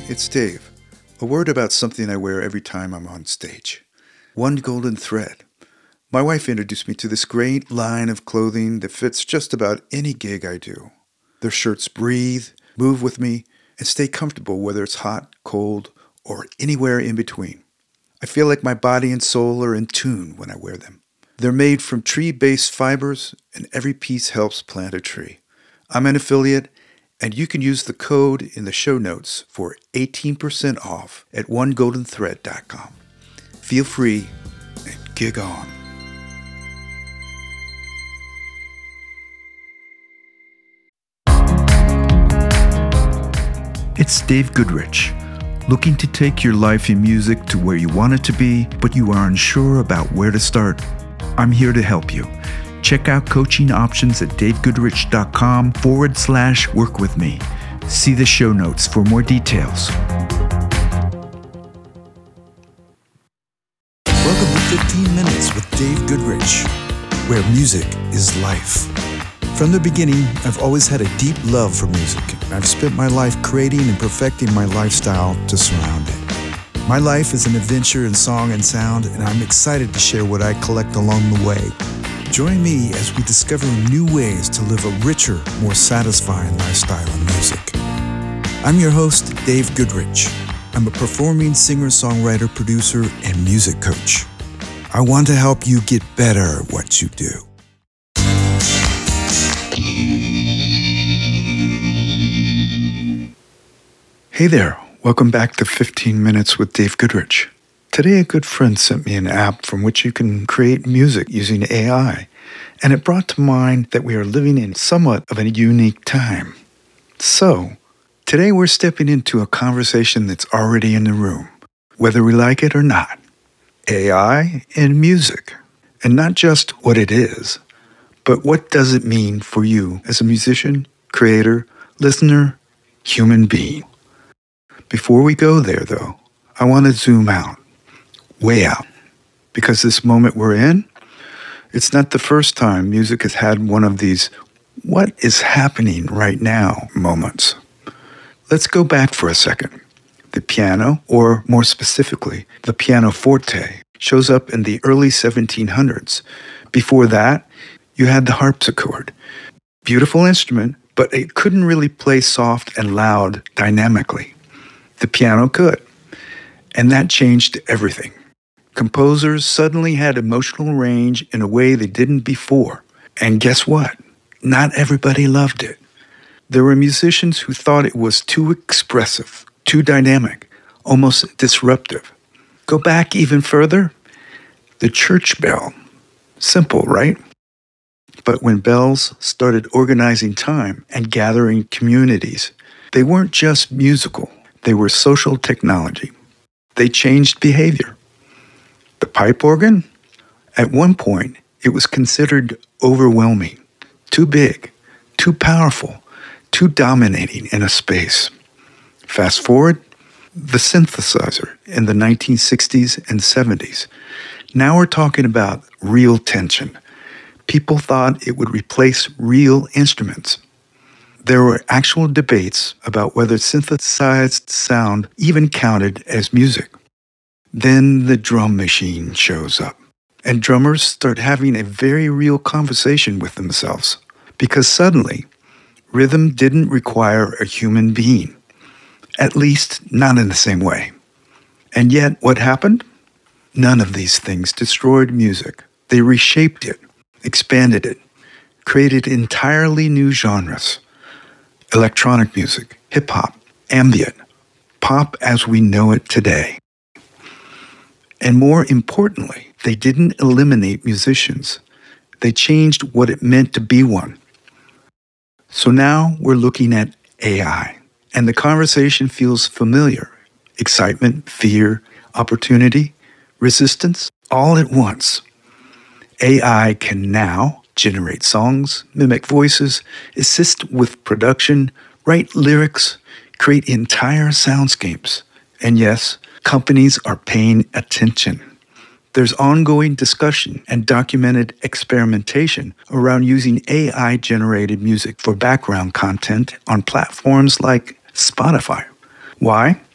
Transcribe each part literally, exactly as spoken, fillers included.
it's Dave. A word about something I wear every time I'm on stage. One golden thread. My wife introduced me to this great line of clothing that fits just about any gig I do. Their shirts breathe, move with me, and stay comfortable whether it's hot, cold, or anywhere in between. I feel like my body and soul are in tune when I wear them. They're made from tree-based fibers, and every piece helps plant a tree. I'm an affiliate, and you can use the code in the show notes for eighteen percent off at one golden thread dot com. Feel free and gig on. It's Dave Goodrich, looking to take your life in music to where you want it to be, but you are unsure about where to start. I'm here to help you. Check out coaching options at davegoodrich.com forward slash work with me. See the show notes for more details. Welcome to fifteen minutes with Dave Goodrich, where music is life. From the beginning, I've always had a deep love for music, and I've spent my life creating and perfecting my lifestyle to surround it. My life is an adventure in song and sound, and I'm excited to share what I collect along the way. Join me as we discover new ways to live a richer, more satisfying lifestyle in music. I'm your host, Dave Goodrich. I'm a performing singer, songwriter, producer, and music coach. I want to help you get better at what you do. Hey there, welcome back to fifteen minutes with Dave Goodrich. Today a good friend sent me an app from which you can create music using A I, and it brought to mind that we are living in somewhat of a unique time. So, today we're stepping into a conversation that's already in the room, whether we like it or not. A I and music, and not just what it is, but what does it mean for you as a musician, creator, listener, human being. Before we go there, though, I want to zoom out, way out, because this moment we're in, it's not the first time music has had one of these what is happening right now moments. Let's go back for a second. The piano, or more specifically, the pianoforte, shows up in the early seventeen hundreds. Before that, you had the harpsichord. Beautiful instrument, but it couldn't really play soft and loud dynamically. The piano could, and that changed everything. Composers suddenly had emotional range in a way they didn't before. And guess what? Not everybody loved it. There were musicians who thought it was too expressive, too dynamic, almost disruptive. Go back even further, the church bell. Simple, right? But when bells started organizing time and gathering communities, they weren't just musical. They were social technology. They changed behavior. The pipe organ? At one point, it was considered overwhelming, too big, too powerful, too dominating in a space. Fast forward, the synthesizer in the nineteen sixties and seventies. Now we're talking about real tension. People thought it would replace real instruments. There were actual debates about whether synthesized sound even counted as music. Then the drum machine shows up, and drummers start having a very real conversation with themselves, because suddenly, rhythm didn't require a human being, at least not in the same way. And yet, what happened? None of these things destroyed music. They reshaped it, expanded it, created entirely new genres. Electronic music, hip-hop, ambient, pop as we know it today. And more importantly, they didn't eliminate musicians. They changed what it meant to be one. So now we're looking at A I, and the conversation feels familiar. Excitement, fear, opportunity, resistance, all at once. A I can now generate songs, mimic voices, assist with production, write lyrics, create entire soundscapes. And yes, companies are paying attention. There's ongoing discussion and documented experimentation around using A I-generated music for background content on platforms like Spotify. Why?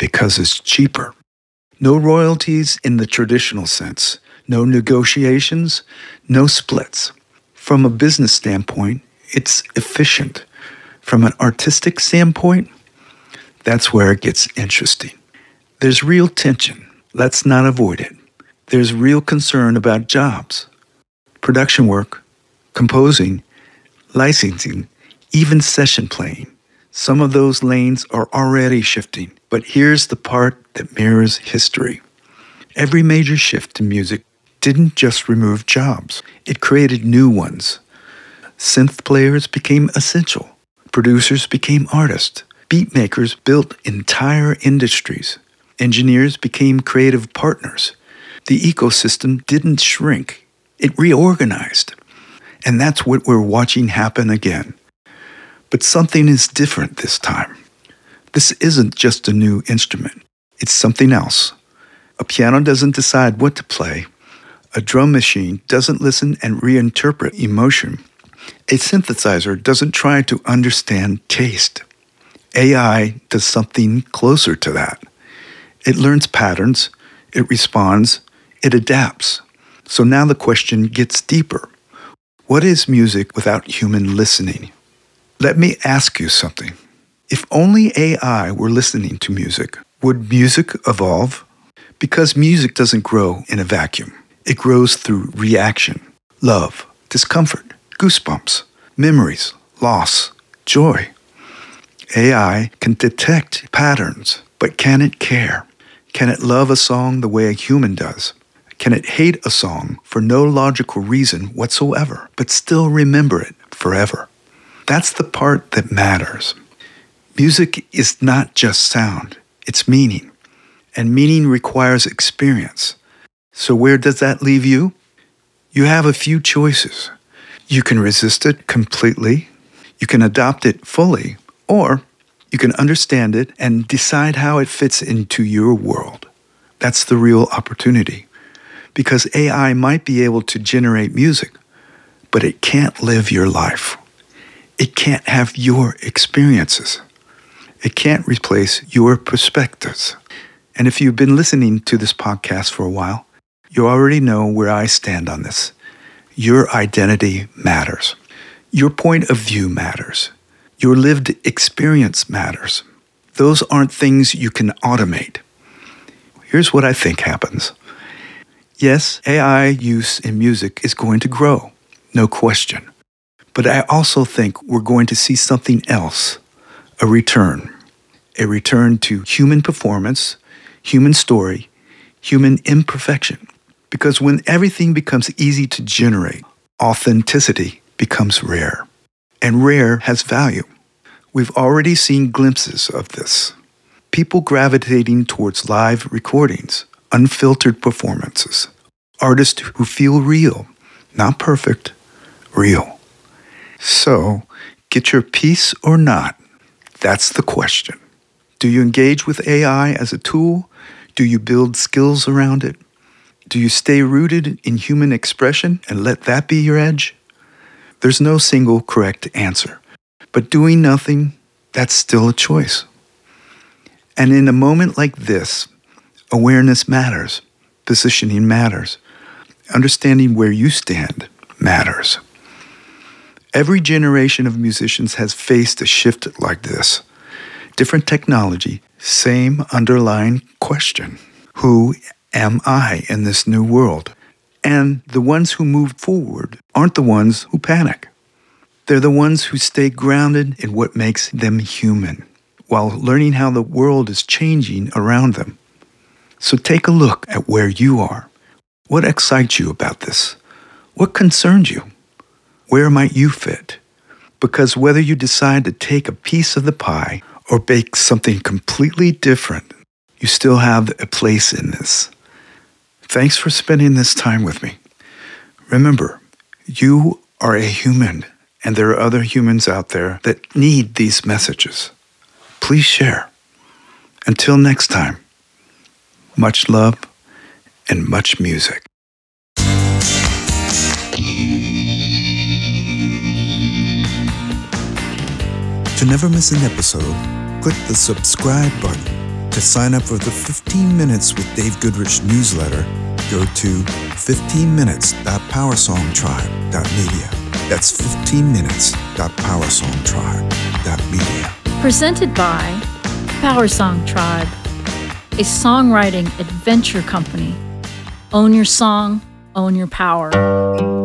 because it's cheaper. No royalties in the traditional sense, no negotiations, no splits. From a business standpoint, it's efficient. From an artistic standpoint, that's where it gets interesting. There's real tension. Let's not avoid it. There's real concern about jobs, production work, composing, licensing, even session playing. Some of those lanes are already shifting, but here's the part that mirrors history. Every major shift in music didn't just remove jobs, it created new ones. Synth players became essential. Producers became artists. Beat makers built entire industries. Engineers became creative partners. The ecosystem didn't shrink. It reorganized. And that's what we're watching happen again. But something is different this time. This isn't just a new instrument. It's something else. A piano doesn't decide what to play. A drum machine doesn't listen and reinterpret emotion. A synthesizer doesn't try to understand taste. A I does something closer to that. It learns patterns, it responds, it adapts. So now the question gets deeper. What is music without human listening? Let me ask you something. If only A I were listening to music, would music evolve? Because music doesn't grow in a vacuum. It grows through reaction, love, discomfort, goosebumps, memories, loss, joy. A I can detect patterns, but can it care? Can it love a song the way a human does? Can it hate a song for no logical reason whatsoever, but still remember it forever? That's the part that matters. Music is not just sound, it's meaning. And meaning requires experience. So where does that leave you? You have a few choices. You can resist it completely, you can adopt it fully, or you can understand it and decide how it fits into your world. That's the real opportunity. Because A I might be able to generate music, but it can't live your life. It can't have your experiences. It can't replace your perspectives. And if you've been listening to this podcast for a while, you already know where I stand on this. Your identity matters. Your point of view matters. Your lived experience matters. Those aren't things you can automate. Here's what I think happens. Yes, A I use in music is going to grow, no question. But I also think we're going to see something else, a return. A return to human performance, human story, human imperfection. Because when everything becomes easy to generate, authenticity becomes rare. And rare has value. We've already seen glimpses of this. People gravitating towards live recordings, unfiltered performances. Artists who feel real, not perfect, real. So, get your piece or not? That's the question. Do you engage with A I as a tool? Do you build skills around it? Do you stay rooted in human expression and let that be your edge? There's no single correct answer. But doing nothing, that's still a choice. And in a moment like this, awareness matters. Positioning matters. Understanding where you stand matters. Every generation of musicians has faced a shift like this. Different technology, same underlying question. Who am I in this new world? And the ones who move forward aren't the ones who panic. They're the ones who stay grounded in what makes them human, while learning how the world is changing around them. So take a look at where you are. What excites you about this? What concerns you? Where might you fit? Because whether you decide to take a piece of the pie or bake something completely different, you still have a place in this. Thanks for spending this time with me. Remember, you are a human, and there are other humans out there that need these messages. Please share. Until next time, much love and much music. To never miss an episode, click the subscribe button. To sign up for the fifteen minutes with Dave Goodrich newsletter, go to fifteen minutes dot powersong tribe dot media. That's fifteen minutes dot powersong tribe dot media. Presented by Powersong Tribe, a songwriting adventure company. Own your song, own your power.